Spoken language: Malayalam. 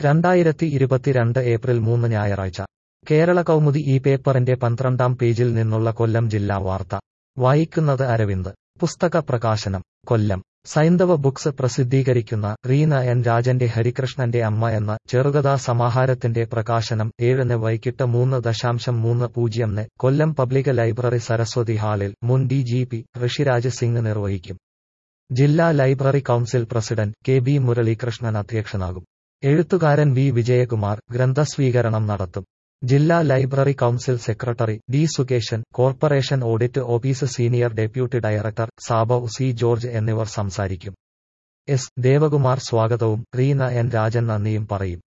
2022 ഏപ്രിൽ 3 ഞായറാഴ്ച കേരള കൗമുദി ഈ പേപ്പറിന്റെ 12-ാം പേജിൽ നിന്നുള്ള കൊല്ലം ജില്ലാ വാർത്ത വായിക്കുന്നത് അരവിന്ദ്. പുസ്തക പ്രകാശനം കൊല്ലം. സൈന്ധവ ബുക്സ് പ്രസിദ്ധീകരിക്കുന്ന റീന എൻ രാജന്റെ ഹരികൃഷ്ണന്റെ അമ്മ എന്ന ചെറുകഥാ സമാഹാരത്തിന്റെ പ്രകാശനം 7-ന് വൈകിട്ട് 3:30 കൊല്ലം പബ്ലിക് ലൈബ്രറി സരസ്വതി ഹാളിൽ മുൻ DGP ഋഷിരാജ് സിംഗ് നിർവഹിക്കും. ജില്ലാ library council president KB Muraleekrishnan അധ്യക്ഷനാകും. എഴുത്തുകാരൻ V വിജയകുമാർ ഗ്രന്ഥസ്വീകരണം നടത്തും. ജില്ലാ library council secretary D Sukesan, corporation audit office senior deputy director Sabu C George എന്നിവർ സംസാരിക്കും. S ദേവകുമാർ സ്വാഗതവും റീന എൻ രാജൻ നന്ദിയും പറയും.